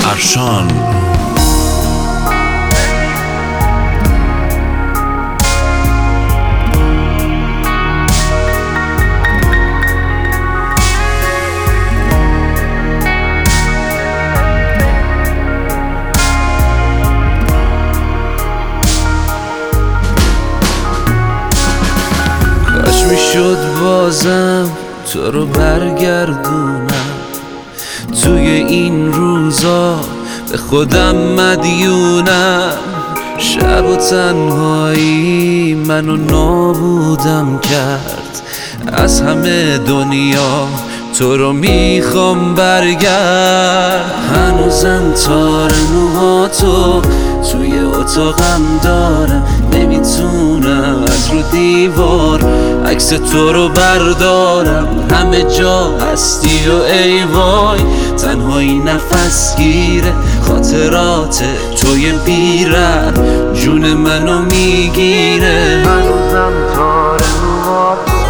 ارشان. کاش میشد بازم تو رو برگردونم، توی این روزا به خودم مدیونم. شب و تنهایی منو نابودم کرد، از همه دنیا تو رو میخوام برگرد. هنوزم تار موهاتو توی اتاقم دارم، نمیتونم از رو دیوار عکس تو رو بردارم. همه جا هستی و ای وای، تنهایی نفس گیره، خاطرات توی بیرن جون منو میگیره. هنوزم تار موهاتو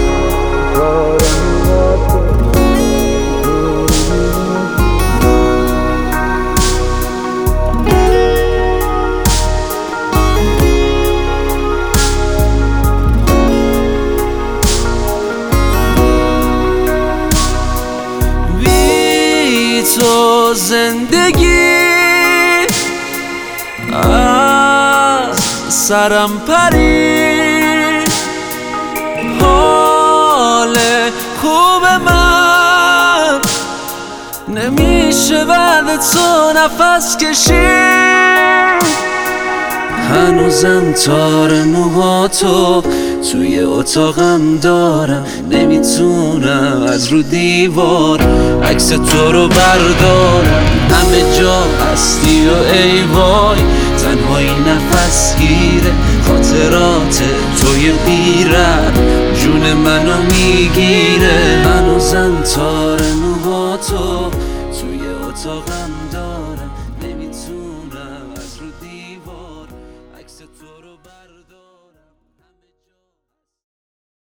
تو زندگی از سرم پرید، حال خوب من نمیشه بعد تو نفس کشید. هنوزم تار موهاتو توی اتاقم دارم، نمیتونم از رو دیوار عکس تو رو بردارم. همه جا هستی و ای وای، تنهایی نفس گیره، خاطرات توی بیرن جون منو میگیره. هنوزم تار